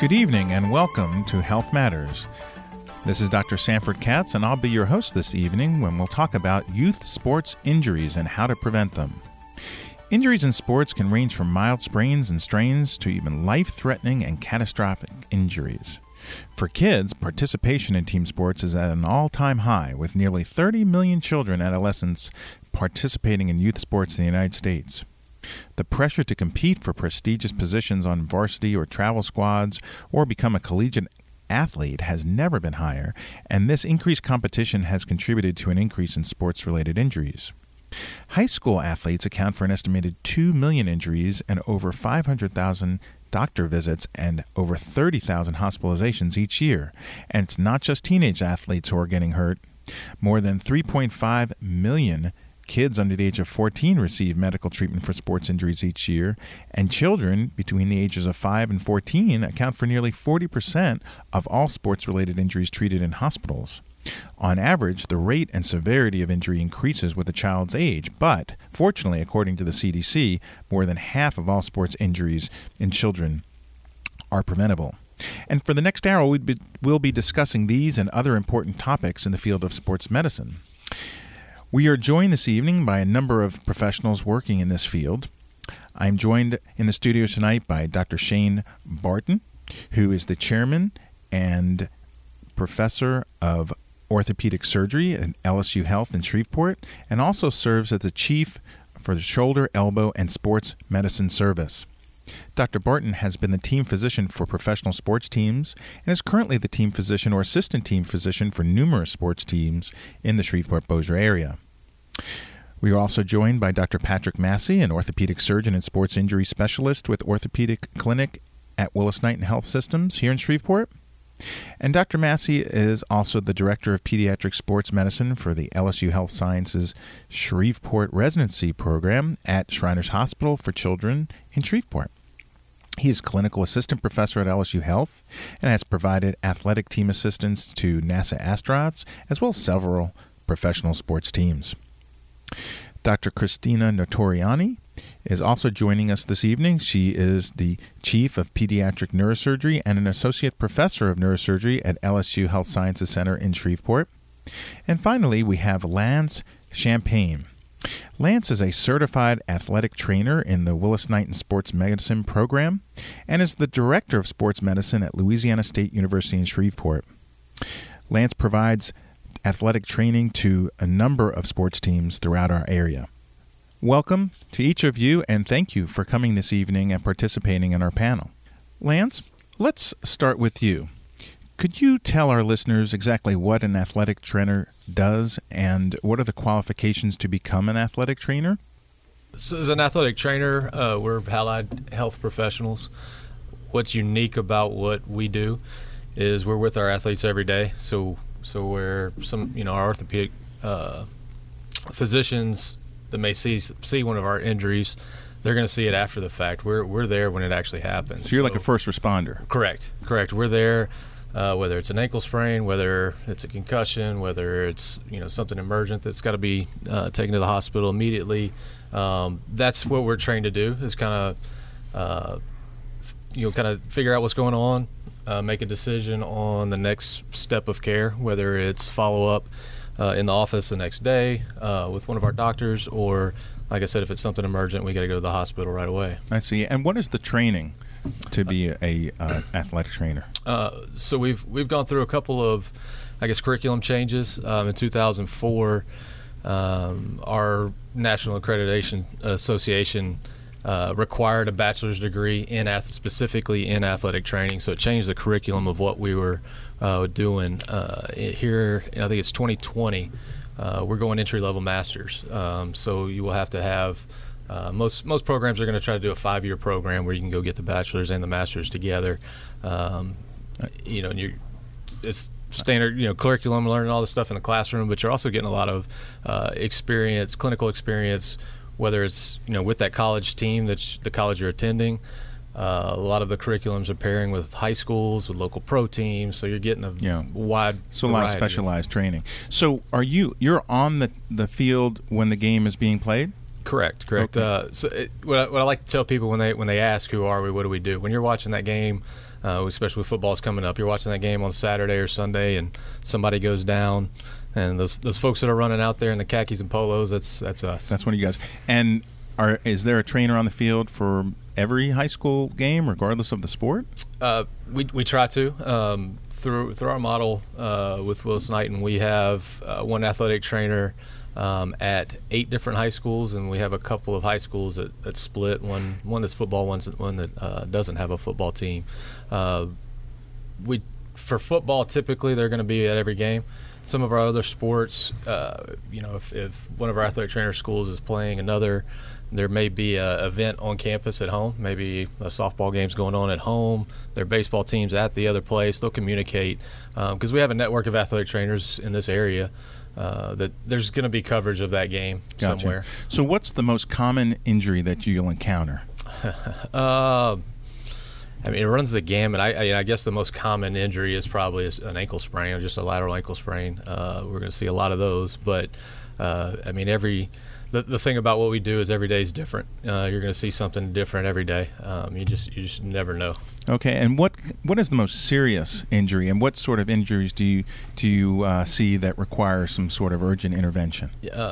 Good evening and welcome to Health Matters. This is Dr. Sanford Katz, and I'll be your host this evening when we'll talk about youth sports injuries and how to prevent them. Injuries in sports can range from mild sprains and strains to even life-threatening and catastrophic injuries. For kids, participation in team sports is at an all-time high, with nearly 30 million children and adolescents participating in youth sports in the United States. The pressure to compete for prestigious positions on varsity or travel squads or become a collegiate athlete has never been higher, and this increased competition has contributed to an increase in sports-related injuries. High school athletes account for an estimated 2 million injuries and over 500,000 doctor visits and over 30,000 hospitalizations each year. And it's not just teenage athletes who are getting hurt. More than 3.5 million kids under the age of 14 receive medical treatment for sports injuries each year, and children between the ages of 5 and 14 account for nearly 40% of all sports-related injuries treated in hospitals. On average, the rate and severity of injury increases with a child's age, but fortunately, according to the CDC, more than half of all sports injuries in children are preventable. And for the next hour, we'll be discussing these and other important topics in the field of sports medicine. We are joined this evening by a number of professionals working in this field. I'm joined in the studio tonight by Dr. Shane Barton, who is the chairman and professor of orthopedic surgery at LSU Health in Shreveport, and also serves as the chief for the shoulder, elbow, and sports medicine service. Dr. Barton has been the team physician for professional sports teams and is currently the team physician or assistant team physician for numerous sports teams in the Shreveport-Bossier area. We are also joined by Dr. Patrick Massey, an orthopedic surgeon and sports injury specialist with Orthopedic Clinic at Willis-Knighton Health Systems here in Shreveport. And Dr. Massey is also the director of pediatric sports medicine for the LSU Health Sciences Shreveport Residency Program at Shriners Hospital for Children in Shreveport. He is clinical assistant professor at LSU Health and has provided athletic team assistance to NASA astronauts as well as several professional sports teams. Dr. Christina Notoriani is also joining us this evening. She is the chief of pediatric neurosurgery and an associate professor of neurosurgery at LSU Health Sciences Center in Shreveport. And finally, we have Lance Champagne. Lance is a certified athletic trainer in the Willis-Knighton Sports Medicine program and is the director of sports medicine at Louisiana State University in Shreveport. Lance provides athletic training to a number of sports teams throughout our area. Welcome to each of you, and thank you for coming this evening and participating in our panel. Lance, let's start with you. Could you tell our listeners exactly what an athletic trainer does and what are the qualifications to become an athletic trainer? So as an athletic trainer, we're allied health professionals. What's unique about what we do is we're with our athletes every day. So where our orthopedic physicians that may see one of our injuries, they're going to see it after the fact. We're there when it actually happens. So you're like a first responder. Correct. We're there, whether it's an ankle sprain, whether it's a concussion, whether it's something emergent that's got to be taken to the hospital immediately. That's what we're trained to do. Is kind of figure out what's going on. Make a decision on the next step of care, whether it's follow-up in the office the next day with one of our doctors, or, like I said, if it's something emergent, we got to go to the hospital right away. I see. And what is the training to be a athletic trainer? So we've gone through a couple of, curriculum changes. In 2004, our National Accreditation Association required a bachelor's degree specifically in athletic training, so it changed the curriculum of what we were doing. Here, I think it's 2020, we're going entry-level masters. So you will have to have most programs are going to try to do a 5-year program where you can go get the bachelor's and the master's together. It's standard, curriculum, learning all this stuff in the classroom, but you're also getting a lot of experience, clinical experience, whether it's with that college team that's the college you're attending. A lot of the curriculums are pairing with high schools, with local pro teams, so you're getting a wide a lot of specialized training. So you're on the field when the game is being played? Correct. Okay. What I like to tell people when they ask who are we, what do we do, when you're watching that game, especially with football's coming up. You're watching that game on Saturday or Sunday, and somebody goes down, and those folks that are running out there in the khakis and polos, that's us. That's one of you guys. And is there a trainer on the field for every high school game, regardless of the sport? We try to. Through our model with Willis Knighton, we have one athletic trainer at 8 different high schools, and we have a couple of high schools that split. One that's football, one that doesn't have a football team. For football, typically they're going to be at every game. Some of our other sports, if one of our athletic trainer schools is playing another, there may be an event on campus at home, maybe a softball game's going on at home, their baseball team's at the other place. They'll communicate because we have a network of athletic trainers in this area that there's going to be coverage of that game somewhere. So what's the most common injury that you'll encounter? It runs the gamut. I guess the most common injury is probably an ankle sprain or just a lateral ankle sprain. We're going to see a lot of those. But, the thing about what we do is every day is different. You're going to see something different every day. You just never know. Okay, and what is the most serious injury, and what sort of injuries do you see that require some sort of urgent intervention?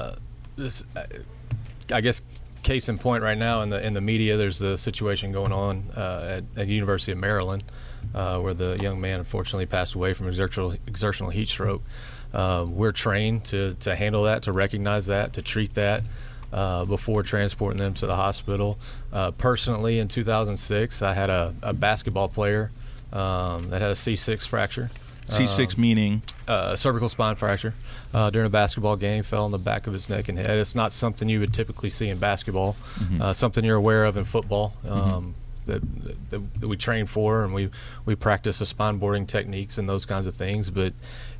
I guess case in point right now in the media, there's the situation going on at the University of Maryland where the young man unfortunately passed away from exertional heat stroke. We're trained to handle that, to recognize that, to treat that before transporting them to the hospital. Personally, in 2006, I had a basketball player that had a C6 fracture. C6 meaning? Cervical spine fracture during a basketball game, fell on the back of his neck and head. It's not something you would typically see in basketball, something you're aware of in football. That we train for, and we practice the spine boarding techniques and those kinds of things. But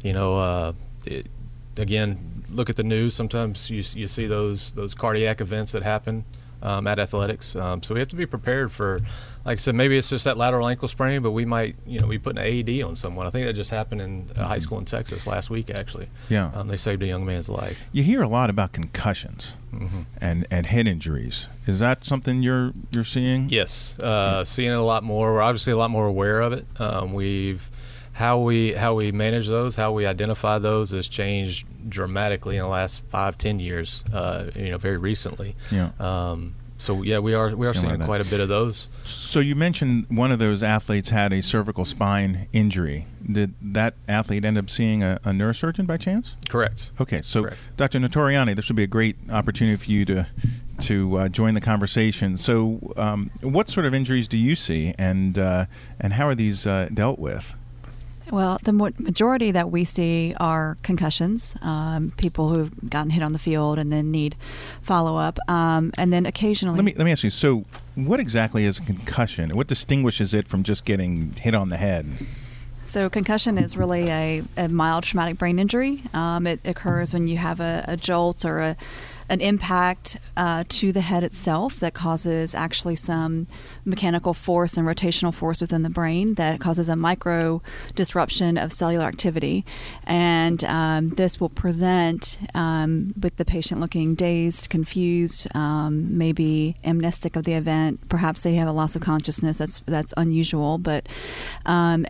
again, look at the news. Sometimes you see those cardiac events that happen at athletics. So we have to be prepared for, like I said, maybe it's just that lateral ankle sprain, but we might be putting an AED on someone. I think that just happened in a high school in Texas last week, actually. Yeah. They saved a young man's life. You hear a lot about concussions and head injuries. Is that something you're seeing? Yes, seeing it a lot more. We're obviously a lot more aware of it. How we manage those, how we identify those has changed dramatically in the last 5-10 years. Very recently. Yeah. We are seeing quite a bit of those. So you mentioned one of those athletes had a cervical spine injury. Did that athlete end up seeing a neurosurgeon by chance? Correct. Okay, so Correct. Dr. Notoriani, this would be a great opportunity for you to join the conversation. So what sort of injuries do you see, and how are these dealt with? Well, the majority that we see are concussions, people who've gotten hit on the field and then need follow-up, and then occasionally... Let me ask you, so what exactly is a concussion? What distinguishes it from just getting hit on the head? So concussion is really a mild traumatic brain injury. It occurs when you have a jolt or an impact to the head itself that causes actually some mechanical force and rotational force within the brain that causes a micro disruption of cellular activity. And this will present with the patient looking dazed, confused, maybe amnestic of the event. Perhaps they have a loss of consciousness. That's unusual. But and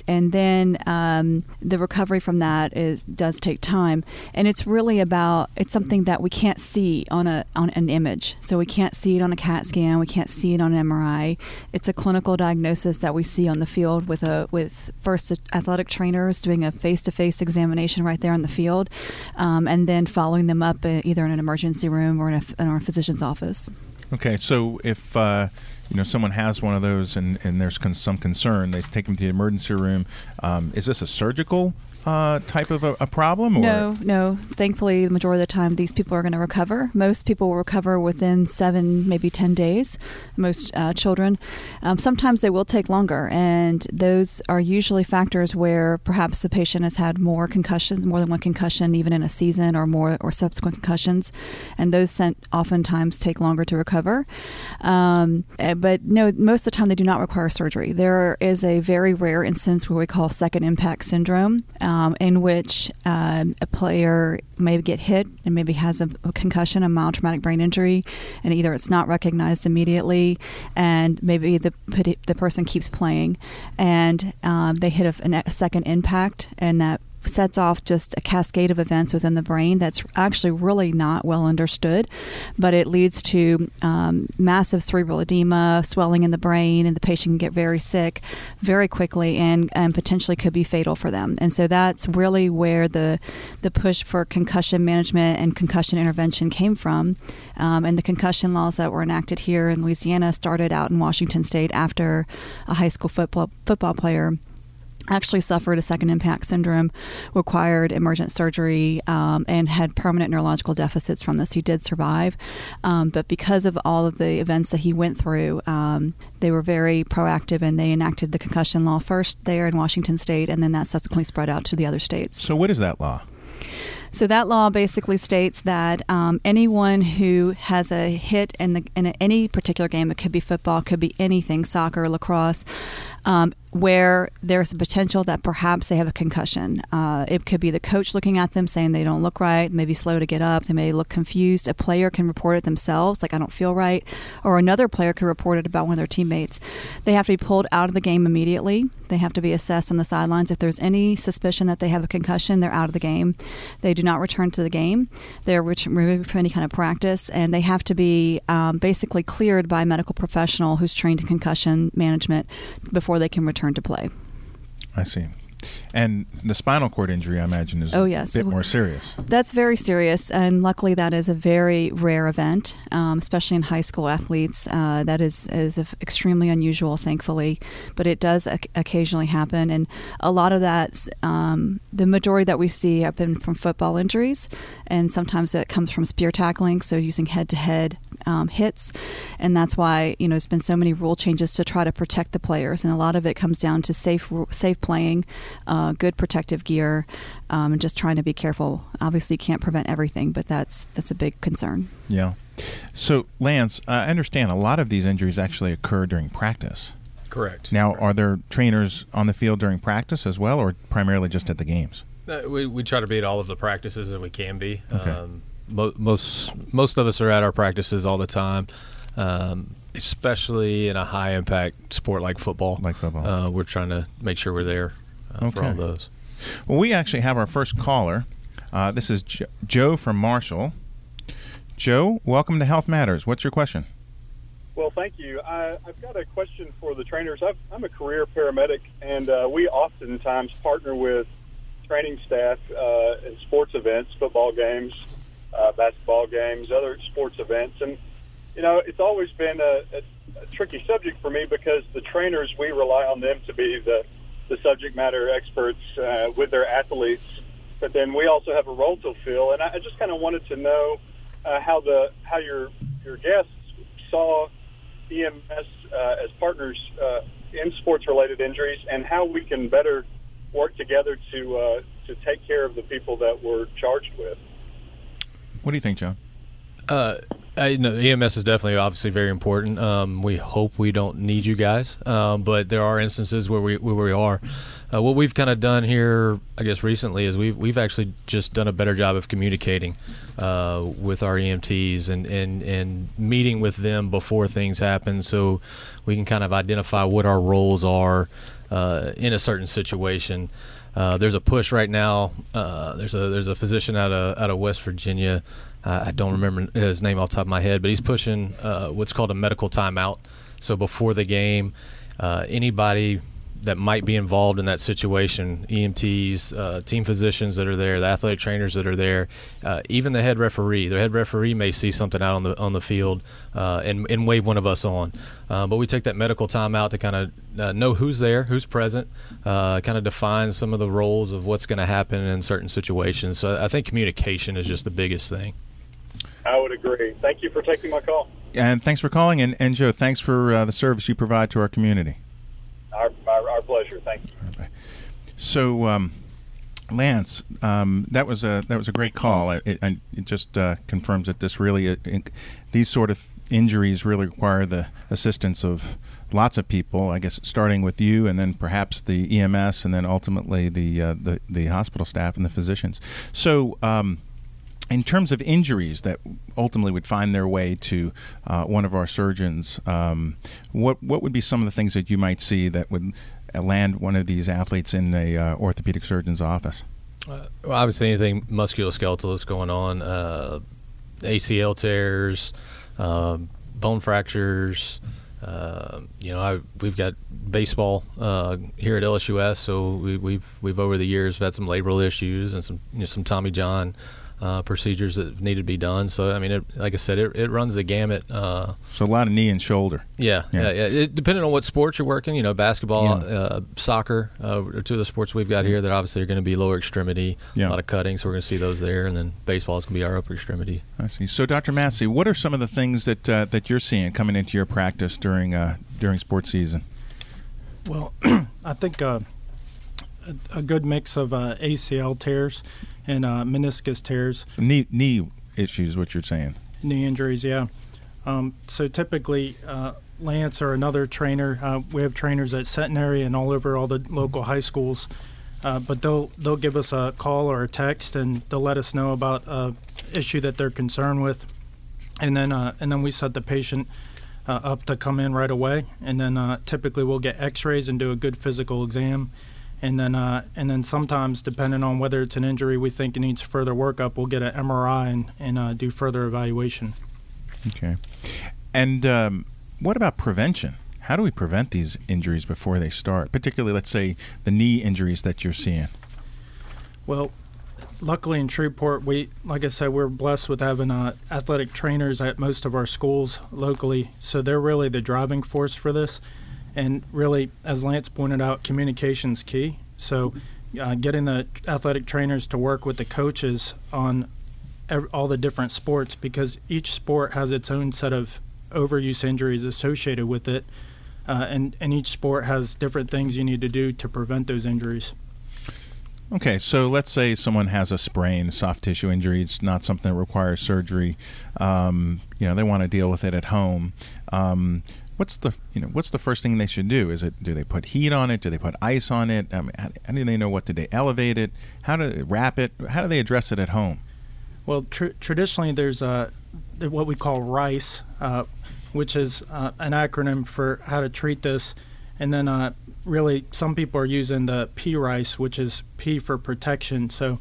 then the recovery from that does take time. And it's really it's something that we can't see on an image. So we can't see it on a CAT scan. We can't see it on an MRI. It's a clinical diagnosis that we see on the field with first athletic trainers doing a face-to-face examination right there on the field, and then following them up either in an emergency room or in our physician's office. Okay, so if someone has one of those and there's some concern, they take them to the emergency room. Is this a surgical type of a problem? Or? No. Thankfully, the majority of the time, these people are going to recover. Most people will recover within 7, maybe 10 days, most children. Sometimes they will take longer, and those are usually factors where perhaps the patient has had more concussions, more than one concussion, even in a season or subsequent concussions, and those oftentimes take longer to recover. But no, most of the time they do not require surgery. There is a very rare instance where we call second impact syndrome, in which a player may get hit and maybe has a concussion, a mild traumatic brain injury, and either it's not recognized immediately, and maybe the person keeps playing, and they hit a second impact, and that sets off just a cascade of events within the brain that's actually really not well understood, but it leads to massive cerebral edema, swelling in the brain, and the patient can get very sick very quickly and potentially could be fatal for them. And so that's really where the push for concussion management and concussion intervention came from. And the concussion laws that were enacted here in Louisiana started out in Washington State after a high school football player actually suffered a second impact syndrome, required emergent surgery, and had permanent neurological deficits from this. He did survive, but because of all of the events that he went through, they were very proactive, and they enacted the concussion law first there in Washington State, and then that subsequently spread out to the other states. So what is that law? So that law basically states that anyone who has a hit in any particular game, it could be football, could be anything, soccer, lacrosse, where there's a potential that perhaps they have a concussion. It could be the coach looking at them saying they don't look right, maybe slow to get up, they may look confused. A player can report it themselves, like I don't feel right, or another player could report it about one of their teammates. They have to be pulled out of the game immediately. They have to be assessed on the sidelines. If there's any suspicion that they have a concussion, they're out of the game. They do not return to the game. They're removed from any kind of practice, and they have to be basically cleared by a medical professional who's trained in concussion management before they can return to play. I see. And the spinal cord injury, I imagine, is a bit more serious. That's very serious, and luckily that is a very rare event, especially in high school athletes. That is extremely unusual, thankfully, but it does occasionally happen, and a lot of that, the majority that we see have been from football injuries, and sometimes it comes from spear tackling, so using head-to-head hits, and that's why there's been so many rule changes to try to protect the players, and a lot of it comes down to safe playing, good protective gear, and just trying to be careful. Obviously, you can't prevent everything, but that's a big concern. Yeah. So, Lance, I understand a lot of these injuries actually occur during practice. Correct. Now, are there trainers on the field during practice as well, or primarily just at the games? We try to be at all of the practices that we can be. Okay. Most of us are at our practices all the time, especially in a high-impact sport like football. We're trying to make sure we're there for all those. Well, we actually have our first caller. This is Joe from Marshall. Joe, welcome to Health Matters. What's your question? Well, thank you. I've got a question for the trainers. I'm a career paramedic, and we oftentimes partner with training staff in sports events, football games, basketball games, other sports events. And, it's always been a tricky subject for me because the trainers, we rely on them to be the subject matter experts with their athletes. But then we also have a role to fill. And I just kind of wanted to know how your guests saw EMS as partners in sports-related injuries and how we can better work together to take care of the people that we're charged with. What do you think, John? EMS is definitely obviously very important. We hope we don't need you guys, but there are instances where we are. What we've kind of done here, I guess, recently is we've actually just done a better job of communicating with our EMTs and meeting with them before things happen, so we can kind of identify what our roles are in a certain situation. There's a push right now. There's a physician out of West Virginia. I don't remember his name off the top of my head, but he's pushing what's called a medical timeout. So before the game, anybody that might be involved in that situation, EMTs, team physicians that are there, the athletic trainers that are there, even the head referee. The head referee may see something out on the field and wave one of us on. But we take that medical timeout to kind of know who's there, who's present, kind of define some of the roles of what's going to happen in certain situations. So I think communication is just the biggest thing. I would agree. Thank you for taking my call. And thanks for calling. And Joe, thanks for the service you provide to our community. Our pleasure. Thank you. Okay. So, Lance, that was a great call. It just confirms that these sort of injuries really require the assistance of lots of people, I guess, starting with you, and then perhaps the EMS, and then ultimately the hospital staff and the physicians. So, in terms of injuries that ultimately would find their way to one of our surgeons, what would be some of the things that you might see that would land one of these athletes in a orthopedic surgeon's office? Well, obviously, anything musculoskeletal that's going on, ACL tears, bone fractures. We've got baseball here at LSUS, so we've over the years had some labral issues and some Tommy John procedures that need to be done. So, I mean, like I said, it runs the gamut. So a lot of knee and shoulder. Yeah. Depending on what sports you're working, basketball, soccer, are two of the sports we've got here that obviously are going to be lower extremity, a lot of cutting, so we're going to see those there. And then baseball is going to be our upper extremity. I see. So, Dr. Massey, what are some of the things that you're seeing coming into your practice during sports season? Well, I think a good mix of ACL tears and meniscus tears. So knee issues, what you're saying? Knee injuries, yeah. So typically, Lance or another trainer, we have trainers at Centenary and all over all the local high schools, but they'll give us a call or a text, and they'll let us know about an issue that they're concerned with, and then we set the patient up to come in right away, and then typically we'll get X-rays and do a good physical exam. And then sometimes, depending on whether it's an injury we think it needs further workup, we'll get an MRI and do further evaluation. Okay. And what about prevention? How do we prevent these injuries before they start, particularly, let's say, the knee injuries that you're seeing? Well, luckily in Shreveport, like I said, we're blessed with having athletic trainers at most of our schools locally, so they're really the driving force for this. And really, as Lance pointed out, communication's key. So getting the athletic trainers to work with the coaches on all the different sports, because each sport has its own set of overuse injuries associated with it, and each sport has different things you need to do to prevent those injuries. Okay, so let's say someone has a sprain, soft tissue injury. It's not something that requires surgery. They want to deal with it at home. What's the first thing they should do? Do they put heat on it? Do they put ice on it? How do they know what to do? Elevate it? How do they wrap it? How do they address it at home? Well, traditionally there's what we call RICE, which is an acronym for how to treat this. And then really some people are using the P-RICE, which is P for protection. So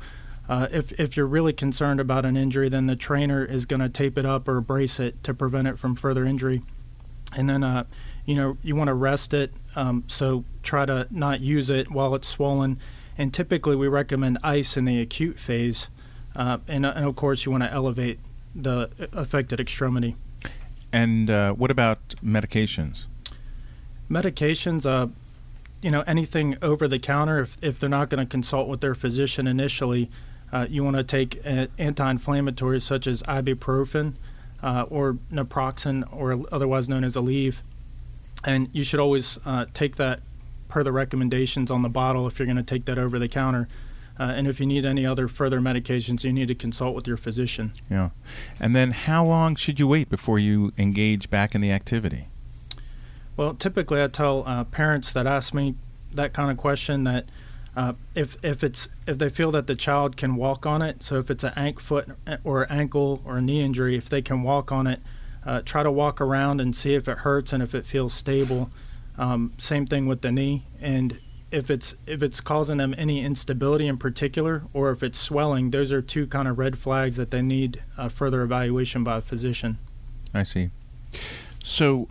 if you're really concerned about an injury, then the trainer is going to tape it up or brace it to prevent it from further injury. And then, you want to rest it, so try to not use it while it's swollen. And typically we recommend ice in the acute phase. And of course, you want to elevate the affected extremity. And what about medications? Medications, anything over the counter, if they're not going to consult with their physician initially, you want to take anti-inflammatories such as ibuprofen, or naproxen, or otherwise known as Aleve. And you should always take that per the recommendations on the bottle if you're going to take that over the counter. And if you need any other further medications, you need to consult with your physician. Yeah. And then how long should you wait before you engage back in the activity? Well, typically I tell parents that ask me that kind of question that if they feel that the child can walk on it, so if it's an foot or ankle or a knee injury, if they can walk on it, try to walk around and see if it hurts and if it feels stable. Same thing with the knee, and if it's causing them any instability in particular, or if it's swelling, those are two kind of red flags that they need further evaluation by a physician. I see. So,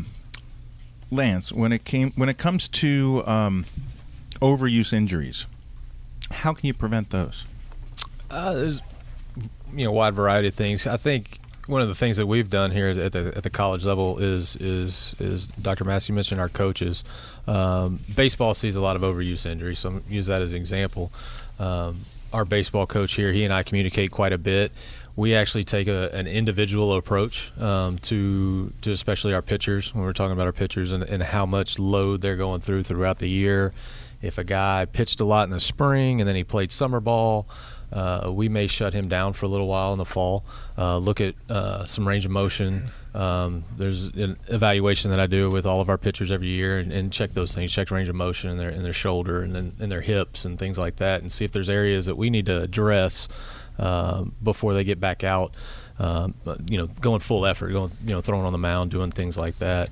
Lance, when it comes to overuse injuries, how can you prevent those? There's a wide variety of things. I think one of the things that we've done here at the college level is Dr. Massey mentioned our coaches. Baseball sees a lot of overuse injuries, so I'm going to use that as an example. Our baseball coach here, he and I communicate quite a bit. We actually take an individual approach to especially our pitchers, when we're talking about our pitchers and how much load they're going throughout the year. If a guy pitched a lot in the spring and then he played summer ball, we may shut him down for a little while in the fall, look at some range of motion. There's an evaluation that I do with all of our pitchers every year and check those things, check range of motion in their shoulder and in their hips and things like that, and see if there's areas that we need to address before they get back out. Going full effort, throwing on the mound, doing things like that.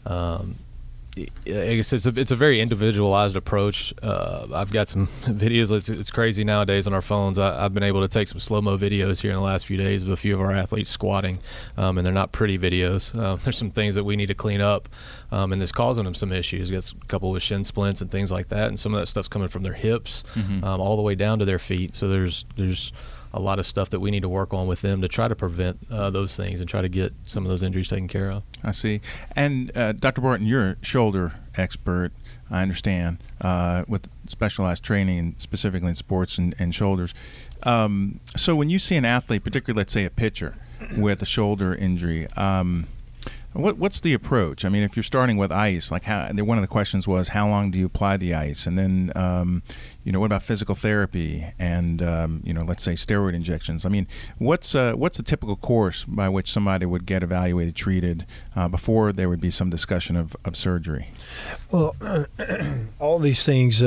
I guess it's a very individualized approach. I've got some videos. It's crazy nowadays on our phones. I've been able to take some slow-mo videos here in the last few days of a few of our athletes squatting, and they're not pretty videos. There's some things that we need to clean up, and it's causing them some issues. Got a couple with shin splints and things like that, and some of that stuff's coming from their hips all the way down to their feet. So there's a lot of stuff that we need to work on with them to try to prevent those things and try to get some of those injuries taken care of. I see. And Dr. Barton, you're a shoulder expert, I understand, with specialized training, specifically in sports and shoulders. So when you see an athlete, particularly, let's say, a pitcher with a shoulder injury, what's the approach? I mean, if you're starting with ice, like one of the questions was, how long do you apply the ice? And then, what about physical therapy and, let's say steroid injections? I mean, what's a typical course by which somebody would get evaluated, treated before there would be some discussion of surgery? Well, all these things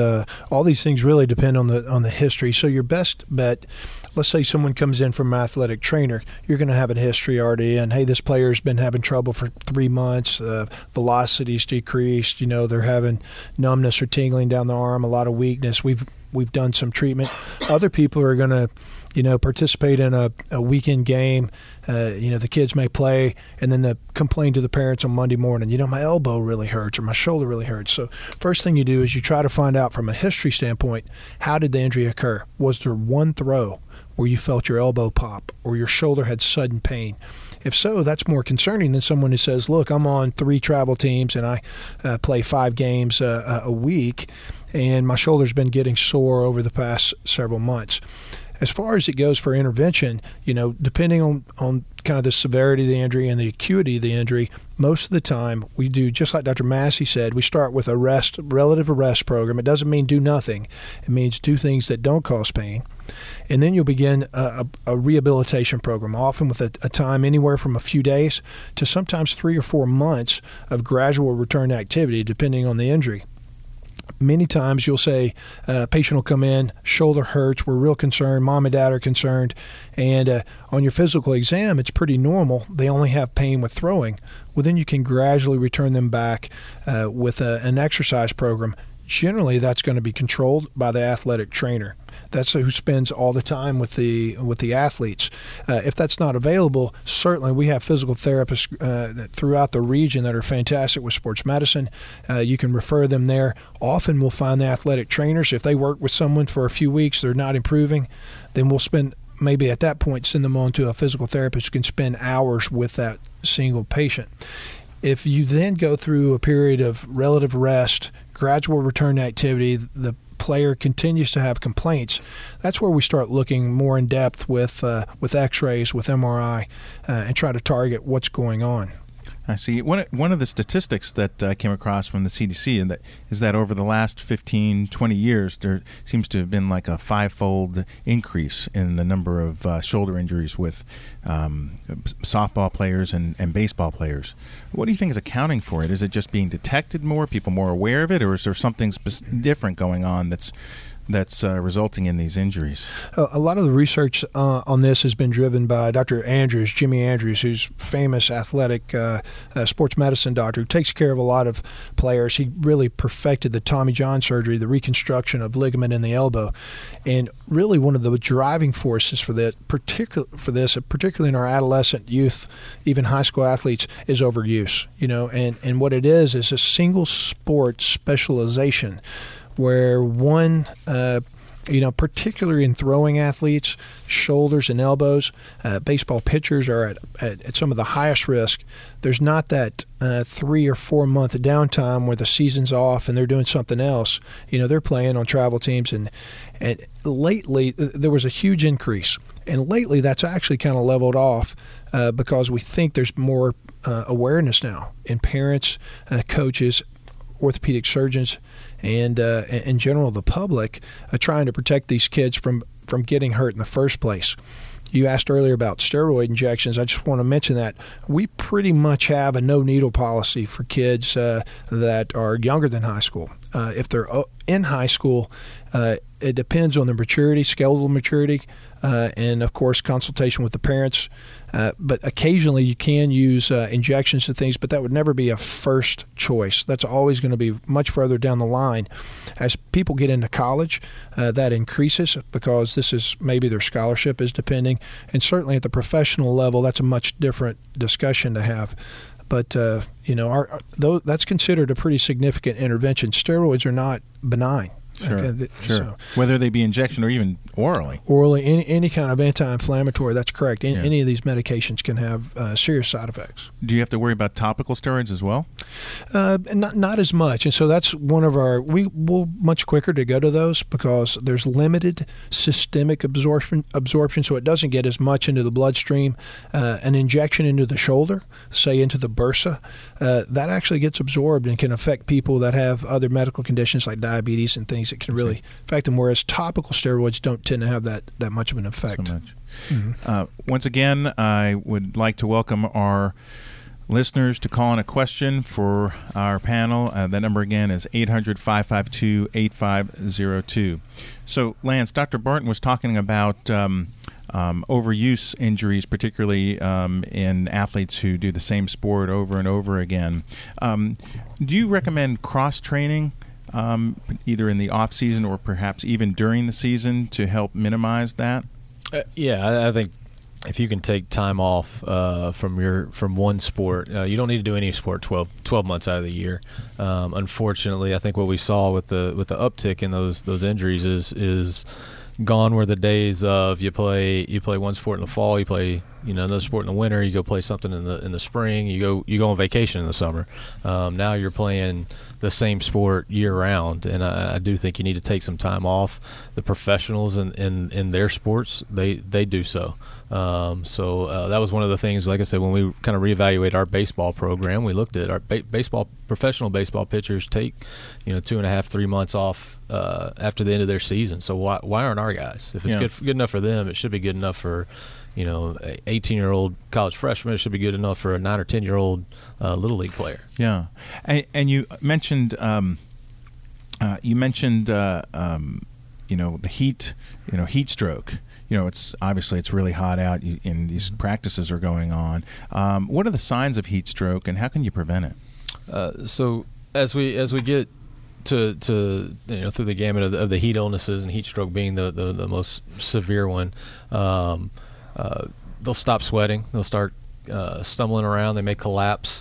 really depend on the history. So your best bet, let's say someone comes in from an athletic trainer, you're going to have a history already, and hey, this player's been having trouble for 3 months, velocity's decreased, they're having numbness or tingling down the arm, a lot of weakness. We've done some treatment. Other people are going to participate in a weekend game. The kids may play, and then they complain to the parents on Monday morning, my elbow really hurts or my shoulder really hurts. So first thing you do is you try to find out from a history standpoint, how did the injury occur? Was there one throw where you felt your elbow pop or your shoulder had sudden pain? If so, that's more concerning than someone who says, look, I'm on 3 travel teams and I play 5 games a week, and my shoulder's been getting sore over the past several months. As far as it goes for intervention, depending on kind of the severity of the injury and the acuity of the injury, most of the time we do, just like Dr. Massey said, we start with a relative arrest program. It doesn't mean do nothing. It means do things that don't cause pain. And then you'll begin a rehabilitation program, often with a time anywhere from a few days to sometimes 3 or 4 months of gradual return to activity, depending on the injury. Many times you'll say a patient will come in, shoulder hurts, we're real concerned, mom and dad are concerned, and on your physical exam it's pretty normal, they only have pain with throwing. Well, then you can gradually return them back with an exercise program. Generally that's going to be controlled by the athletic trainer. That's who spends all the time with the athletes. If that's not available, certainly we have physical therapists throughout the region that are fantastic with sports medicine. You can refer them there. Often we'll find the athletic trainers, if they work with someone for a few weeks, they're not improving, then we'll maybe at that point send them on to a physical therapist who can spend hours with that single patient. If you then go through a period of relative rest, gradual return to activity, the player continues to have complaints, that's where we start looking more in depth with x-rays, with MRI, and try to target what's going on. I see. One of the statistics that I came across from the CDC is that over the last 15, 20 years, there seems to have been like a 5-fold increase in the number of shoulder injuries with softball players and baseball players. What do you think is accounting for it? Is it just being detected more, people more aware of it, or is there something different going on that's resulting in these injuries? A lot of the research on this has been driven by Dr. Andrews, Jimmy Andrews, who's famous athletic sports medicine doctor who takes care of a lot of players. He really perfected the Tommy John surgery, the reconstruction of ligament in the elbow. And really one of the driving forces for that, particularly in our adolescent youth, even high school athletes, is overuse. And what it is a single sport specialization, where one, particularly in throwing athletes, shoulders and elbows, baseball pitchers are at some of the highest risk. There's not that 3 or 4 month downtime where the season's off and they're doing something else. They're playing on travel teams, and lately there was a huge increase. And lately that's actually kind of leveled off because we think there's more awareness now in parents, coaches, orthopedic surgeons, and in general the public, trying to protect these kids from from getting hurt in the first place. You asked earlier about steroid injections. I just want to mention that we pretty much have a no-needle policy for kids that are younger than high school. If they're in high school, it depends on their maturity, skeletal maturity, and, of course, consultation with the parents. But occasionally you can use injections and things, but that would never be a first choice. That's always going to be much further down the line. As people get into college, that increases because this is maybe their scholarship is depending. And certainly at the professional level, that's a much different discussion to have. But, that's considered a pretty significant intervention. Steroids are not benign. Sure, Okay, sure. so- Whether they be injection or even orally. Orally, any kind of anti-inflammatory, that's correct. Any of these medications can have serious side effects. Do you have to worry about topical steroids as well? Not as much. And so that's one of our, we'll much quicker to go to those because there's limited systemic absorption, so it doesn't get as much into the bloodstream. An injection into the shoulder, say into the bursa, that actually gets absorbed and can affect people that have other medical conditions like diabetes and things that can really affect them, whereas topical steroids don't tend to have that much of an effect. So much. Once again, I would like to welcome our listeners to call in a question for our panel. That number again is 800-552-8502. So, Lance, Dr. Barton was talking about overuse injuries, particularly in athletes who do the same sport over and over again. Do you recommend cross-training either in the off season or perhaps even during the season to help minimize that? I think if you can take time off from one sport, you don't need to do any sport 12 months out of the year. Unfortunately, I think what we saw with the uptick in those injuries is gone were the days of you play one sport in the fall, you play another sport in the winter, you go play something in the spring, you go on vacation in the summer. Now you're playing the same sport year round, and I do think you need to take some time off. The professionals in their sports, they do so. So that was one of the things, like I said, when we kind of reevaluated our baseball program, we looked at our professional baseball pitchers take 2.5, 3 months off after the end of their season. So why aren't our guys? If it's good enough for them, it should be good enough for 18-year-old college freshman. It should be good enough for a 9 or 10-year-old little league player. Yeah, and you mentioned the heat stroke. It's obviously it's really hot out, and these practices are going on. What are the signs of heat stroke, and how can you prevent it? So as we get to through the gamut of the heat illnesses, and heat stroke being the most severe one, they'll stop sweating. They'll start stumbling around. They may collapse.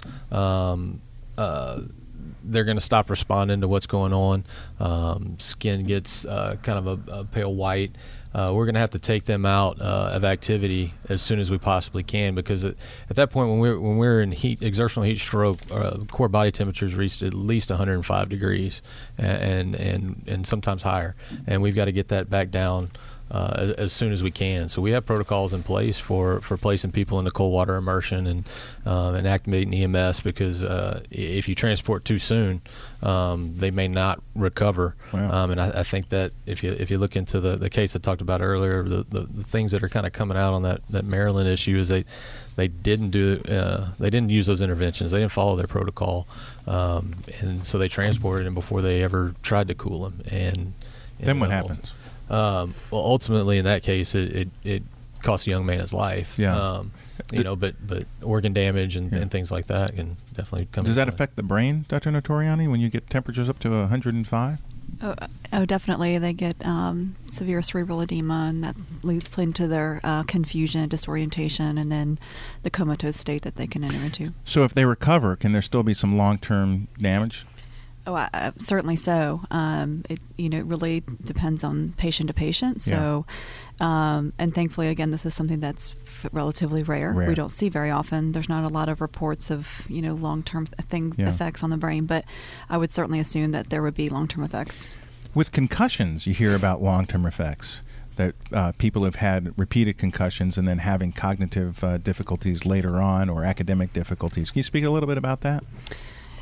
They're going to stop responding to what's going on. Skin gets kind of a pale white. We're going to have to take them out of activity as soon as we possibly can, because at that point, when we're in exertional heat stroke, core body temperatures reach at least 105 degrees and sometimes higher, and we've got to get that back down as soon as we can. So we have protocols in place for placing people into cold water immersion and activating EMS, because if you transport too soon, they may not recover. Wow. And I think that if you look into the case I talked about earlier, the things that are kind of coming out on that Maryland issue is they didn't use those interventions. They didn't follow their protocol, and so they transported him before they ever tried to cool him. And then what happens? Well, ultimately, in that case, it costs a young man his life. Yeah. But organ damage and things like that can definitely come. Does that affect the brain, Dr. Notoriani, when you get temperatures up to 105? Oh, definitely. They get severe cerebral edema, and that leads into their confusion, disorientation, and then the comatose state that they can enter into. So if they recover, can there still be some long-term damage? Oh, certainly so. It really depends on patient to patient. So, and thankfully, again, this is something that's relatively rare. We don't see very often. There's not a lot of reports of long-term effects on the brain, but I would certainly assume that there would be long-term effects. With concussions, you hear about long-term effects, that people have had repeated concussions and then having cognitive difficulties later on, or academic difficulties. Can you speak a little bit about that?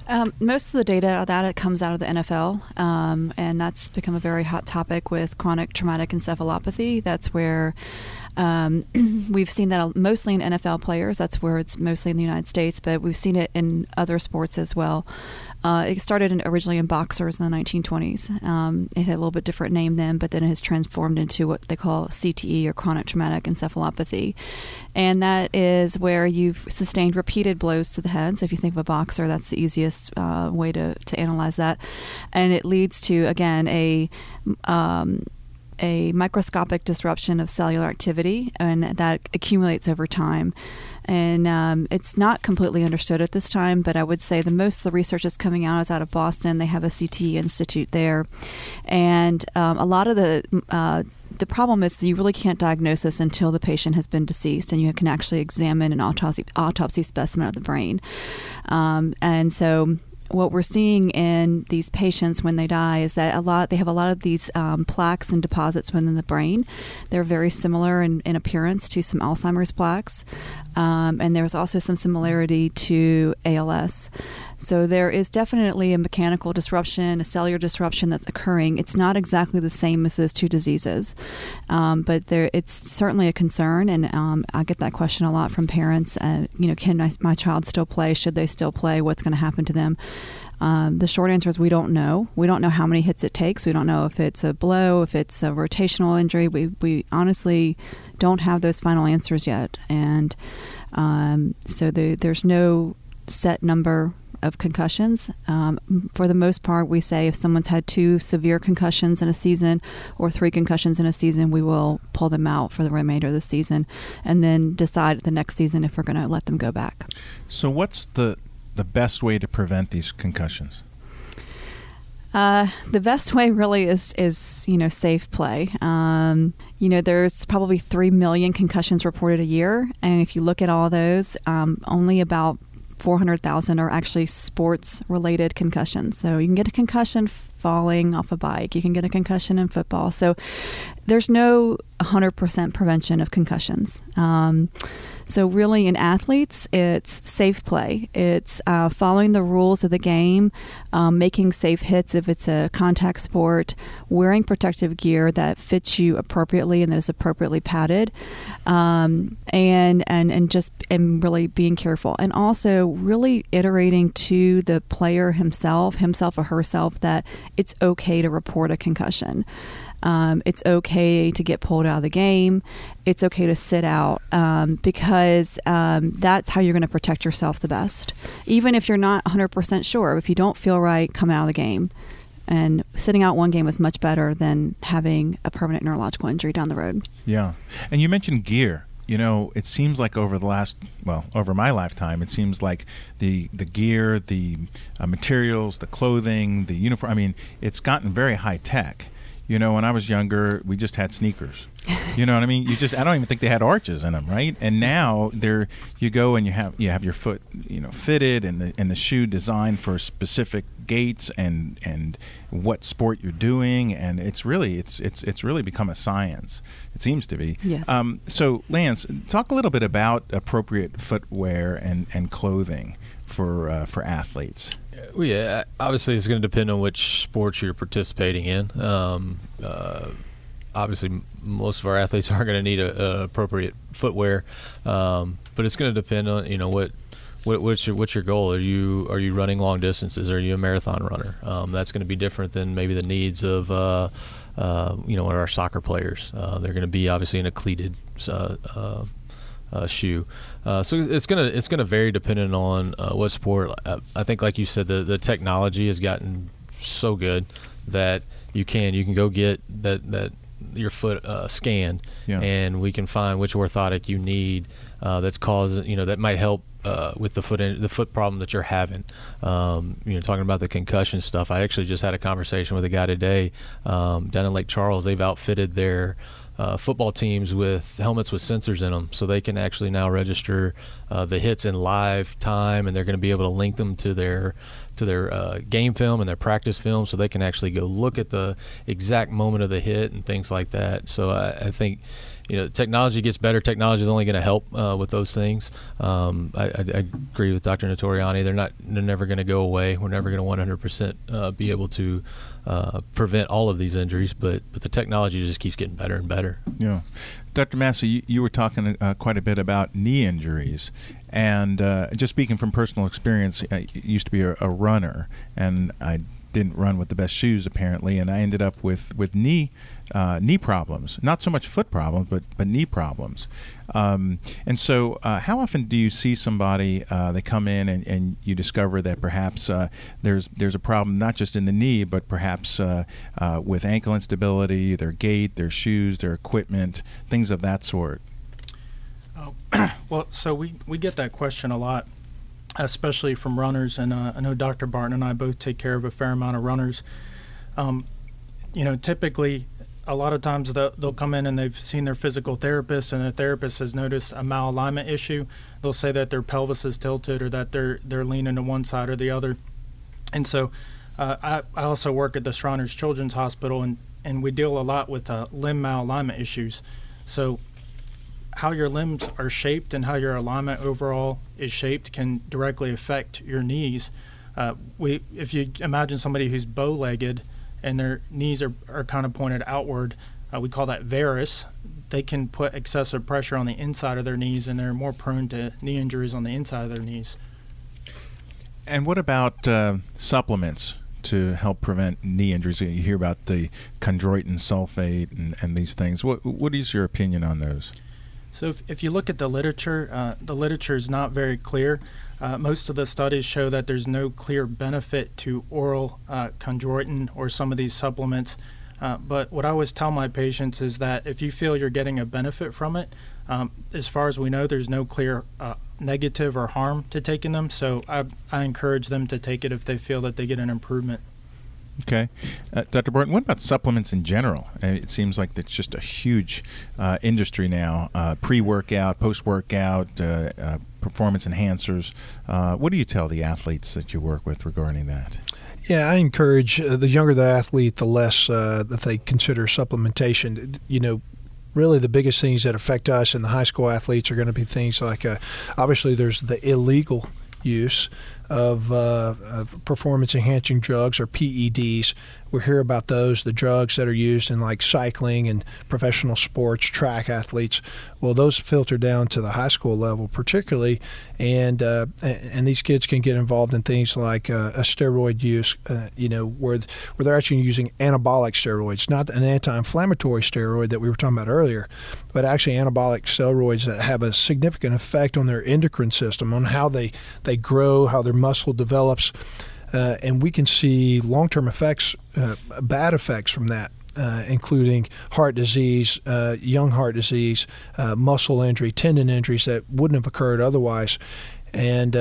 Most of the data that comes out of the NFL, and that's become a very hot topic with chronic traumatic encephalopathy. That's where we've seen that mostly in NFL players. That's where it's mostly in the United States, but we've seen it in other sports as well. It started originally in boxers in the 1920s. It had a little bit different name then, but then it has transformed into what they call CTE, or chronic traumatic encephalopathy. And that is where you've sustained repeated blows to the head. So if you think of a boxer, that's the easiest way to analyze that. And it leads to, again, a microscopic disruption of cellular activity, and that accumulates over time. And it's not completely understood at this time, but I would say the most of the research that's coming out is out of Boston. They have a CTE institute there. And a lot of the problem is you really can't diagnose this until the patient has been deceased and you can actually examine an autopsy specimen of the brain. And so what we're seeing in these patients when they die is that they have a lot of these plaques and deposits within the brain. They're very similar in appearance to some Alzheimer's plaques, and there's also some similarity to ALS. So there is definitely a mechanical disruption, a cellular disruption that's occurring. It's not exactly the same as those two diseases, but it's certainly a concern, and I get that question a lot from parents. Can my child still play? Should they still play? What's going to happen to them? The short answer is we don't know. We don't know how many hits it takes. We don't know if it's a blow, if it's a rotational injury. We honestly don't have those final answers yet. And so there's no set number of concussions. For the most part, we say if someone's had 2 severe concussions in a season or 3 concussions in a season, we will pull them out for the remainder of the season and then decide the next season if we're going to let them go back. So what's the best way to prevent these concussions? The best way really is safe play. There's probably 3 million concussions reported a year, and if you look at all those, only about 400,000 are actually sports-related concussions. So you can get a concussion falling off a bike. You can get a concussion in football. So there's no 100% prevention of concussions. So really in athletes, it's safe play. It's following the rules of the game, making safe hits if it's a contact sport, wearing protective gear that fits you appropriately and that is appropriately padded, and really being careful. And also really iterating to the player himself or herself that it's okay to report a concussion. It's okay to get pulled out of the game. It's okay to sit out because that's how you're going to protect yourself the best. Even if you're not 100% sure, if you don't feel right, come out of the game. And sitting out one game is much better than having a permanent neurological injury down the road. Yeah. And you mentioned gear. It seems like over my lifetime, it seems like the gear, the materials, the clothing, the uniform, it's gotten very high tech. When I was younger, we just had sneakers. You know what I mean? I don't even think they had arches in them, right? And now you go and you have your foot, fitted and the shoe designed for specific gaits and what sport you're doing, and it's really become a science. It seems to be. Yes. So Lance, talk a little bit about appropriate footwear and clothing for athletes. Well, yeah, obviously it's going to depend on which sports you're participating in. Obviously, most of our athletes aren't going to need a appropriate footwear, but it's going to depend on what's your goal. Are you running long distances? Are you a marathon runner? That's going to be different than maybe the needs of our soccer players. They're going to be obviously in a cleated shoe. So it's gonna vary depending on what sport. I think, like you said, the technology has gotten so good that you can go get that your foot scanned, and we can find which orthotic you need that's causing that might help with the foot problem that you're having. Talking about the concussion stuff, I actually just had a conversation with a guy today down in Lake Charles. They've outfitted their football teams with helmets with sensors in them, so they can actually now register the hits in live time, and they're going to be able to link them to their game film and their practice film, so they can actually go look at the exact moment of the hit and things like that. So I think technology gets better. Technology is only going to help with those things. I agree with Dr. Notoriani. They're never going to go away. We're never going to 100% be able to prevent all of these injuries, but the technology just keeps getting better and better. Yeah. Dr. Massey, you were talking quite a bit about knee injuries, and just speaking from personal experience, I used to be a runner, and I didn't run with the best shoes apparently, and I ended up with knee problems. Not so much foot problems, but knee problems. And so how often do you see somebody, they come in and you discover that perhaps there's a problem not just in the knee, but perhaps with ankle instability, their gait, their shoes, their equipment, things of that sort? Well, so we get that question a lot, especially from runners, and I know Dr. Barton and I both take care of a fair amount of runners. Typically, a lot of times they'll come in and they've seen their physical therapist, and the therapist has noticed a malalignment issue. They'll say that their pelvis is tilted or that they're leaning to one side or the other. And so I also work at the Shriners Children's Hospital, and we deal a lot with limb malalignment issues. So how your limbs are shaped and how your alignment overall is shaped can directly affect your knees. If you imagine somebody who's bow-legged and their knees are kind of pointed outward, we call that varus. They can put excessive pressure on the inside of their knees, and they're more prone to knee injuries on the inside of their knees. And what about supplements to help prevent knee injuries? You hear about the chondroitin sulfate and these things. What is your opinion on those? So if you look at the literature is not very clear. Most of the studies show that there's no clear benefit to oral chondroitin or some of these supplements. But what I always tell my patients is that if you feel you're getting a benefit from it, as far as we know, there's no clear negative or harm to taking them. So I encourage them to take it if they feel that they get an improvement. Okay. Dr. Barton, what about supplements in general? It seems like it's just a huge industry now, pre-workout, post-workout, performance enhancers. What do you tell the athletes that you work with regarding that? Yeah, I encourage the younger the athlete, the less that they consider supplementation. Really the biggest things that affect us and the high school athletes are going to be things like, obviously there's the illegal use of performance-enhancing drugs or PEDs. We hear about those, the drugs that are used in like cycling and professional sports, track athletes. Well, those filter down to the high school level particularly, and these kids can get involved in things like a steroid use, where they're actually using anabolic steroids, not an anti-inflammatory steroid that we were talking about earlier, but actually anabolic steroids that have a significant effect on their endocrine system, on how they grow, how their muscle develops, and we can see long-term effects, bad effects from that, including heart disease, young heart disease, muscle injury, tendon injuries that wouldn't have occurred otherwise. And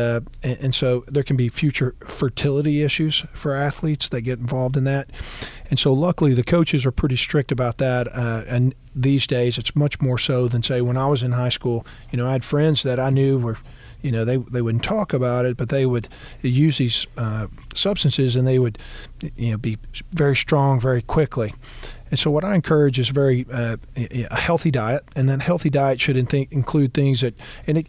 so there can be future fertility issues for athletes that get involved in that. And so luckily the coaches are pretty strict about that. And these days it's much more so than, say, when I was in high school. I had friends that I knew were, they wouldn't talk about it, but they would use these substances, and they would, be very strong very quickly. And so what I encourage is a healthy diet, and that healthy diet should include things that,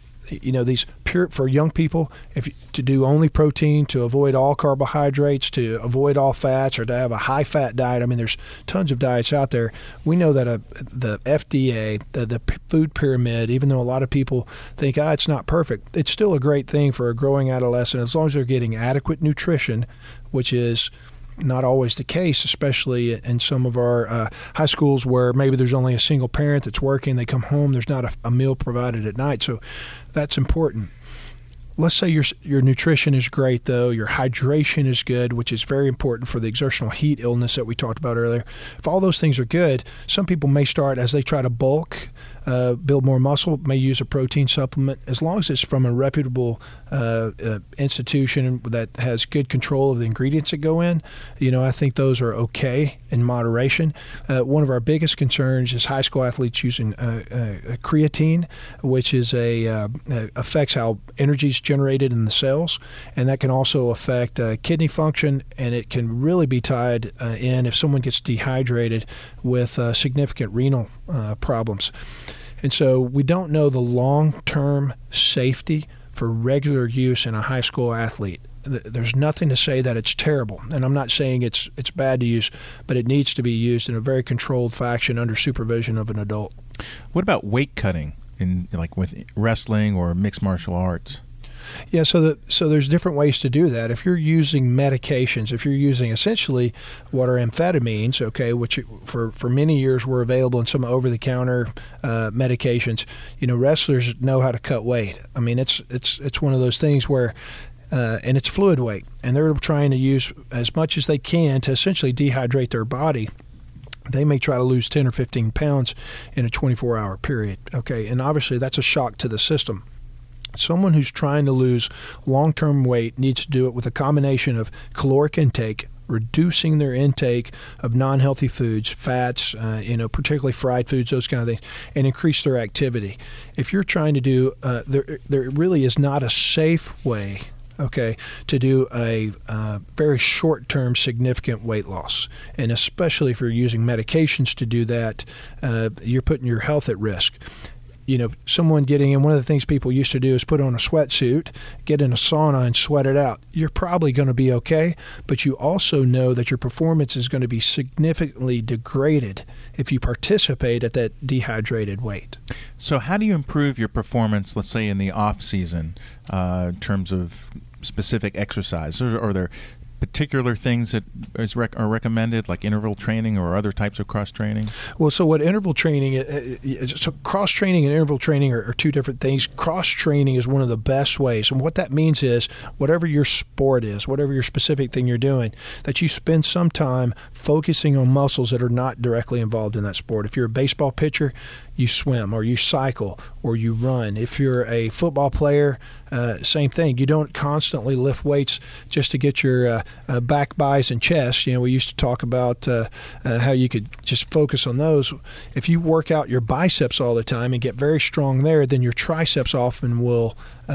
these pure for young people, to do only protein, to avoid all carbohydrates, to avoid all fats, or to have a high fat diet. I mean, there's tons of diets out there. We know that the FDA, the food pyramid, even though a lot of people think it's not perfect, it's still a great thing for a growing adolescent as long as they're getting adequate nutrition, which is not always the case, especially in some of our high schools where maybe there's only a single parent that's working. They come home, there's not a meal provided at night. So that's important. Let's say your nutrition is great, though. Your hydration is good, which is very important for the exertional heat illness that we talked about earlier. If all those things are good, some people may start, as they try to bulk, build more muscle, may use a protein supplement. As long as it's from a reputable institution that has good control of the ingredients that go in, I think those are okay in moderation. One of our biggest concerns is high school athletes using creatine, which is affects how energy is generated in the cells, and that can also affect kidney function, and it can really be tied in if someone gets dehydrated with significant renal problems. And so we don't know the long-term safety for regular use in a high school athlete. There's nothing to say that it's terrible, and I'm not saying it's bad to use, but it needs to be used in a very controlled fashion under supervision of an adult. What about weight cutting like with wrestling or mixed martial arts? Yeah, so there's different ways to do that. If you're using medications, if you're using essentially what are amphetamines, okay, which for many years were available in some over-the-counter medications, wrestlers know how to cut weight. I mean, it's one of those things where and it's fluid weight, and they're trying to use as much as they can to essentially dehydrate their body. They may try to lose 10 or 15 pounds in a 24-hour period, okay, and obviously that's a shock to the system. Someone who's trying to lose long-term weight needs to do it with a combination of caloric intake, reducing their intake of non-healthy foods, fats, particularly fried foods, those kind of things, and increase their activity. If you're trying to do, there really is not a safe way, okay, to do a very short-term significant weight loss. And especially if you're using medications to do that, you're putting your health at risk. Someone getting in, one of the things people used to do is put on a sweatsuit, get in a sauna and sweat it out. You're probably going to be okay, but you also know that your performance is going to be significantly degraded if you participate at that dehydrated weight. So how do you improve your performance, let's say in the off season, in terms of specific exercise? Are there particular things that are recommended, like interval training or other types of cross training? Well, so what interval training is, so cross training and interval training are two different things. Cross training is one of the best ways, and what that means is whatever your sport is, whatever your specific thing you're doing, that you spend some time focusing on muscles that are not directly involved in that sport. If you're a baseball pitcher, you swim or you cycle or you run. If you're a football player, same thing. You don't constantly lift weights just to get your back, buys, and chest. We used to talk about how you could just focus on those. If you work out your biceps all the time and get very strong there, then your triceps often will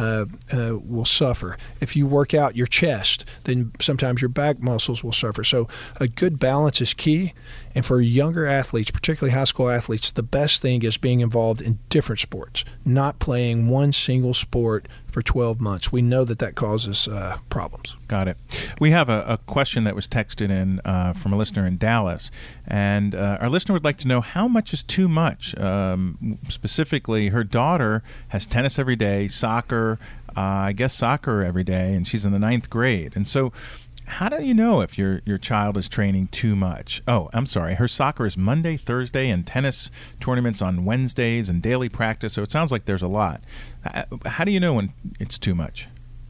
suffer. If you work out your chest, then sometimes your back muscles will suffer. So a good balance is key. And for younger athletes, particularly high school athletes, the best thing is being involved in different sports, not playing one single sport for 12 months. We know that causes problems. Got it. We have a question that was texted in from a listener in Dallas, and our listener would like to know how much is too much. Specifically, her daughter has tennis every day, soccer, soccer every day, and she's in the 9th grade. And so how do you know if your child is training too much? Oh, I'm sorry. Her soccer is Monday, Thursday, and tennis tournaments on Wednesdays and daily practice. So it sounds like there's a lot. How do you know when it's too much?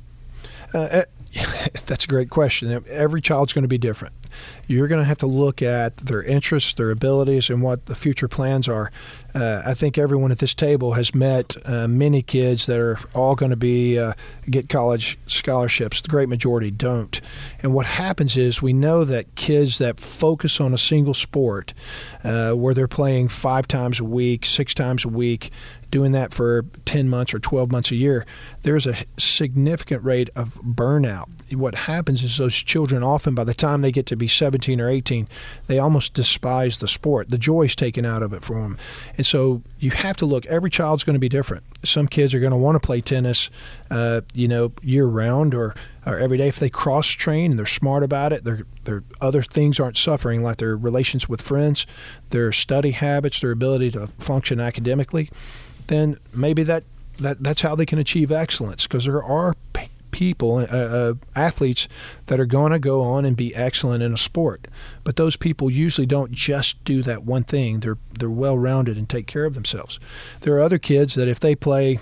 That's a great question. Every child's going to be different. You're going to have to look at their interests, their abilities, and what the future plans are. I think everyone at this table has met many kids that are all going to get college scholarships. The great majority don't. And what happens is we know that kids that focus on a single sport, where they're playing 5 times a week, 6 times a week, doing that for 10 months or 12 months a year, there's a significant rate of burnout. What happens is those children often, by the time they get to be 17 or 18, they almost despise the sport. The joy's taken out of it for them. And so you have to look. Every child's going to be different. Some kids are going to want to play tennis, year-round or every day. If they cross-train and they're smart about it, their other things aren't suffering, like their relations with friends, their study habits, their ability to function academically, then maybe that's how they can achieve excellence, because there are people, athletes that are going to go on and be excellent in a sport. But those people usually don't just do that one thing. They're well-rounded and take care of themselves. There are other kids that if they play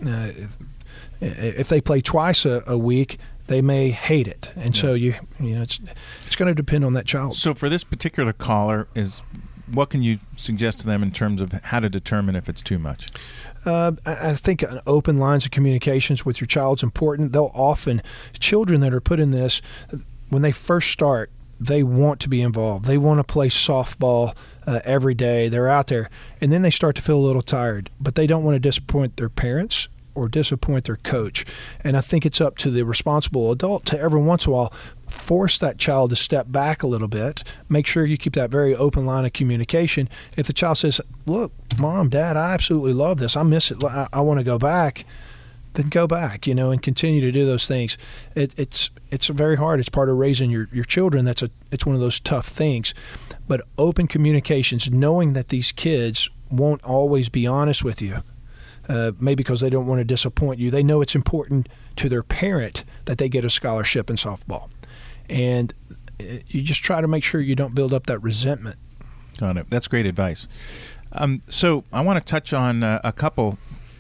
twice a week, they may hate it. And so it's going to depend on that child. So for this particular caller, what can you suggest to them in terms of how to determine if it's too much? I think open lines of communications with your child is important. Children that are put in this, when they first start, they want to be involved. They want to play softball every day. They're out there. And then they start to feel a little tired. But they don't want to disappoint their parents or disappoint their coach. And I think it's up to the responsible adult to every once in a while force that child to step back a little bit. Make sure you keep that very open line of communication. If the child says, look, Mom, Dad, I absolutely love this. I miss it. I want to go back. Then go back, and continue to do those things. It's very hard. It's part of raising your children. It's one of those tough things. But open communications, knowing that these kids won't always be honest with you, maybe because they don't want to disappoint you. They know it's important to their parent that they get a scholarship in softball. And you just try to make sure you don't build up that resentment. Got it. That's great advice. So I want to touch on a couple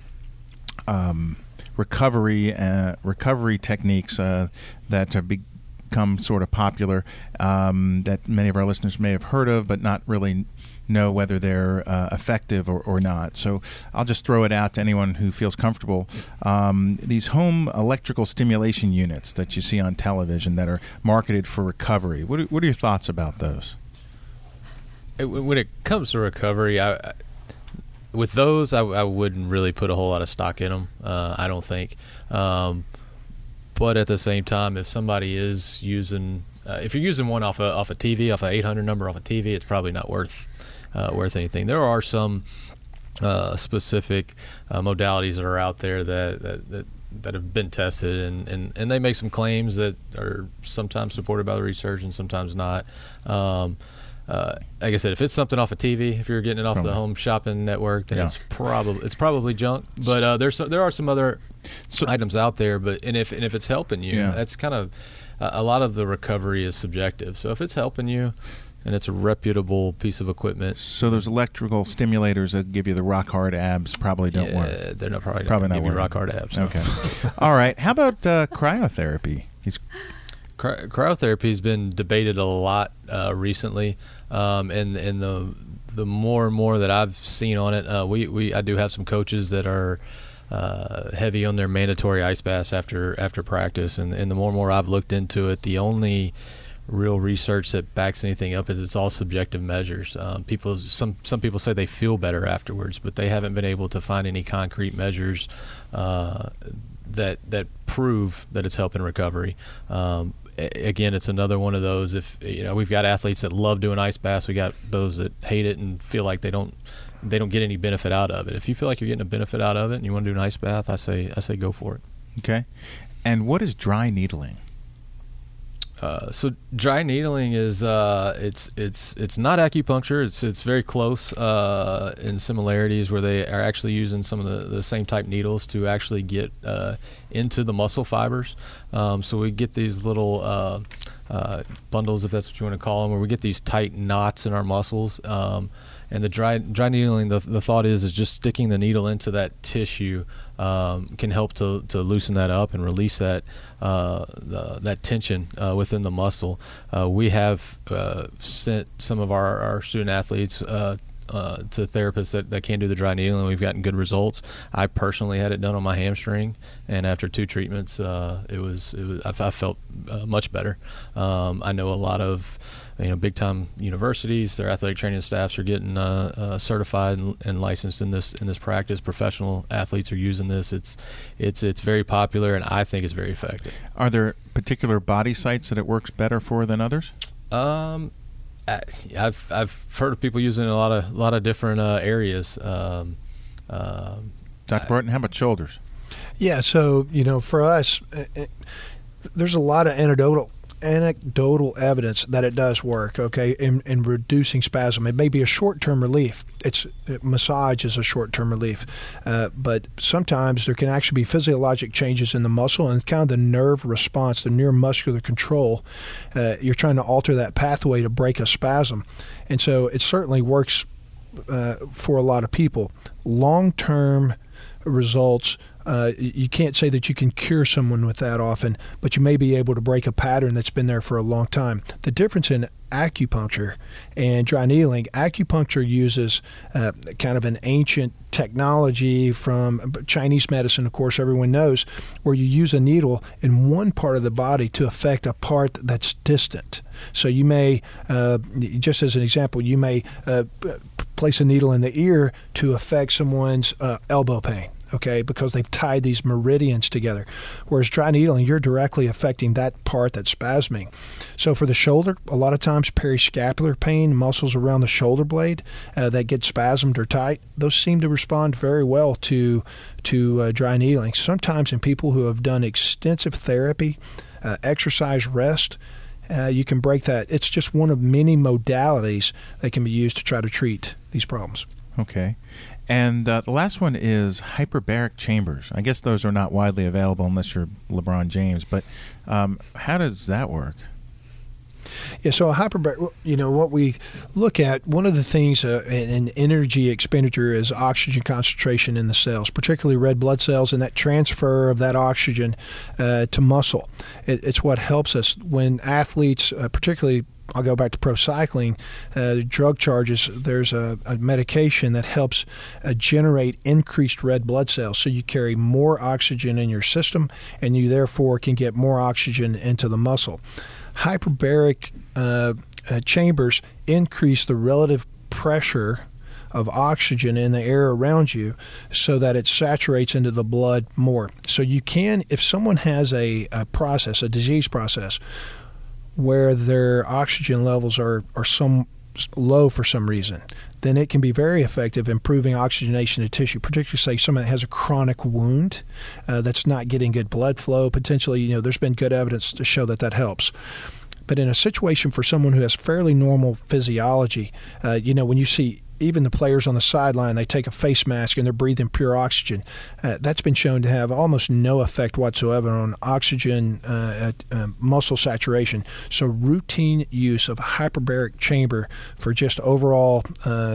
recovery techniques that have become sort of popular, that many of our listeners may have heard of, but not really know whether they're effective or not. So I'll just throw it out to anyone who feels comfortable. These home electrical stimulation units that you see on television that are marketed for recovery. What are your thoughts about those? When it comes to recovery, with those, I wouldn't really put a whole lot of stock in them. I don't think. But at the same time, if somebody is using, if you're using one off a TV, off an 800 number off a TV, it's probably not worth anything. There are some specific modalities that are out there that have been tested, and they make some claims that are sometimes supported by the research and sometimes not. Like I said, if it's something off a TV, if you're getting it off the home shopping network, then it's probably junk. But there are some other items out there. And if it's helping you, that's kind of a lot of the recovery is subjective. So if it's helping you, and it's a reputable piece of equipment. So those electrical stimulators that give you the rock hard abs probably don't work. They're probably not give you rock hard abs. No. Okay. All right. How about cryotherapy? Cryotherapy has been debated a lot recently, and the more and more that I've seen on it, I do have some coaches that are heavy on their mandatory ice baths after practice, and the more and more I've looked into it, the only real research that backs anything up is it's all subjective measures. Some people say they feel better afterwards, but they haven't been able to find any concrete measures that prove that it's helping recovery. Again, it's another one of those. If we've got athletes that love doing ice baths, we got those that hate it and feel like they don't get any benefit out of it. If you feel like you're getting a benefit out of it and you want to do an ice bath, I say go for it. Okay. And what is dry needling? So dry needling is it's not acupuncture. It's very close in similarities, where they are actually using some of the same type needles to actually get into the muscle fibers. So we get these little bundles, if that's what you want to call them, where we get these tight knots in our muscles. And the dry needling, the thought is just sticking the needle into that tissue can help to loosen that up and release that tension within the muscle. We have sent some of our student athletes to therapists that can do the dry needling. We've gotten good results. I personally had it done on my hamstring, and after 2 treatments, I felt much better. I know a lot of big time universities, their athletic training staffs are getting certified and licensed in this practice. Professional athletes are using this. It's very popular, and I think it's very effective. Are there particular body sites that it works better for than others? I've heard of people using it in a lot of different areas. Dr. Broughton, how about shoulders? Yeah, so for us, there's a lot of anecdotal evidence that it does work, okay, in reducing spasm. It may be a short-term relief. Massage is a short-term relief, but sometimes there can actually be physiologic changes in the muscle and kind of the nerve response, the neuromuscular control. You're trying to alter that pathway to break a spasm, and so it certainly works for a lot of people. Long-term results, you can't say that you can cure someone with that often, but you may be able to break a pattern that's been there for a long time. The difference in acupuncture and dry needling, acupuncture uses kind of an ancient technology from Chinese medicine, of course, everyone knows, where you use a needle in one part of the body to affect a part that's distant. So you may, just as an example, you may place a needle in the ear to affect someone's elbow pain. okay, because they've tied these meridians together. Whereas dry needling, you're directly affecting that part that's spasming. So for the shoulder, a lot of times periscapular pain, muscles around the shoulder blade that get spasmed or tight, those seem to respond very well to dry needling. Sometimes in people who have done extensive therapy, exercise, rest, you can break that. It's just one of many modalities that can be used to try to treat these problems. Okay. And the last one is hyperbaric chambers. I guess those are not widely available unless you're LeBron James, but how does that work? Yeah, so a hyperbaric, what we look at, one of the things in energy expenditure is oxygen concentration in the cells, particularly red blood cells, and that transfer of that oxygen to muscle. It's what helps us when athletes, particularly I'll go back to pro cycling, drug charges, there's a medication that helps generate increased red blood cells. So you carry more oxygen in your system, and you therefore can get more oxygen into the muscle. Hyperbaric chambers increase the relative pressure of oxygen in the air around you so that it saturates into the blood more. So you can, if someone has a disease process, where their oxygen levels are some low for some reason, then it can be very effective improving oxygenation of tissue, particularly say someone that has a chronic wound that's not getting good blood flow. Potentially, there's been good evidence to show that helps. But in a situation for someone who has fairly normal physiology, when you see even the players on the sideline, they take a face mask and they're breathing pure oxygen. That's been shown to have almost no effect whatsoever on oxygen muscle saturation. So routine use of a hyperbaric chamber for just overall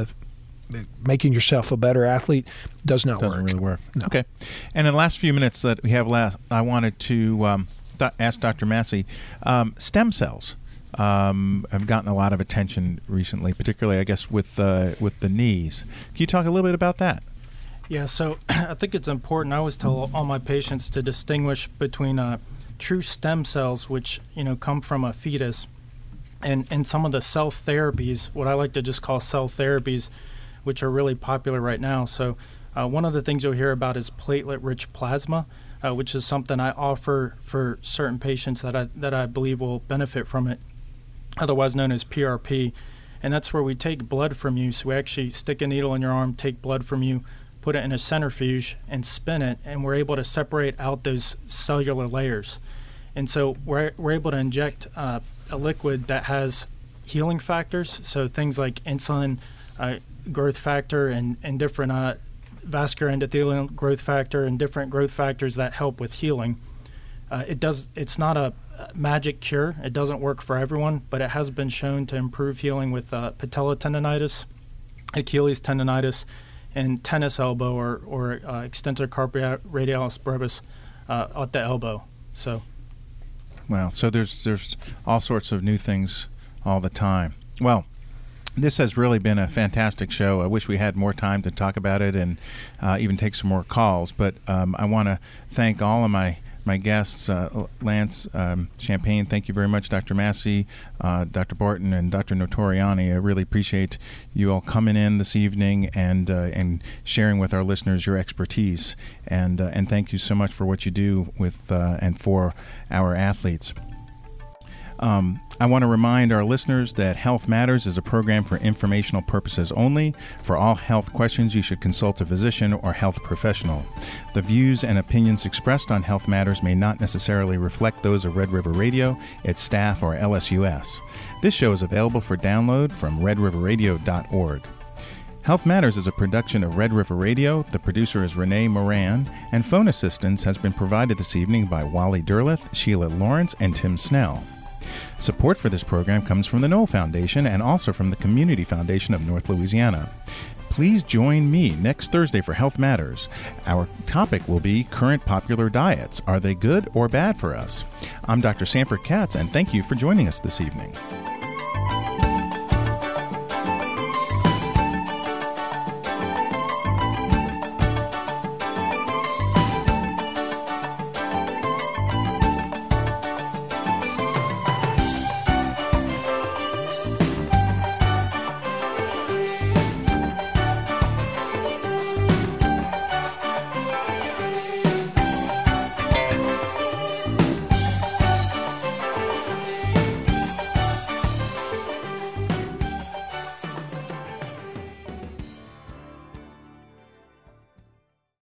making yourself a better athlete doesn't work. Doesn't really work. No. Okay. And in the last few minutes that we have left, I wanted to ask Dr. Massey, stem cells. Have gotten a lot of attention recently, particularly, I guess, with the knees. Can you talk a little bit about that? Yeah, so I think it's important. I always tell all my patients to distinguish between true stem cells, which come from a fetus, and some of the cell therapies, what I like to just call cell therapies, which are really popular right now. So one of the things you'll hear about is platelet-rich plasma, which is something I offer for certain patients that I believe will benefit from it, otherwise known as PRP. And that's where we take blood from you. So we actually stick a needle in your arm, take blood from you, put it in a centrifuge, and spin it, and we're able to separate out those cellular layers. And so we're able to inject a liquid that has healing factors, so things like insulin, growth factor, and different vascular endothelial growth factor, and different growth factors that help with healing. It's not a magic cure. It doesn't work for everyone, but it has been shown to improve healing with patella tendonitis, Achilles tendonitis, and tennis elbow or extensor carpi radialis brevis at the elbow. So, wow. So there's all sorts of new things all the time. Well, this has really been a fantastic show. I wish we had more time to talk about it and even take some more calls. But I want to thank all of my guests, Lance Champagne. Thank you very much, Dr. Massey, Dr. Barton, and Dr. Notoriani. I really appreciate you all coming in this evening and sharing with our listeners your expertise. And thank you so much for what you do with and for our athletes. I want to remind our listeners that Health Matters is a program for informational purposes only. For all health questions, you should consult a physician or health professional. The views and opinions expressed on Health Matters may not necessarily reflect those of Red River Radio, its staff, or LSUS. This show is available for download from redriverradio.org. Health Matters is a production of Red River Radio. The producer is Renee Moran, and phone assistance has been provided this evening by Wally Derleth, Sheila Lawrence, and Tim Snell. Support for this program comes from the Knoll Foundation and also from the Community Foundation of North Louisiana. Please join me next Thursday for Health Matters. Our topic will be current popular diets. Are they good or bad for us? I'm Dr. Sanford Katz, and thank you for joining us this evening.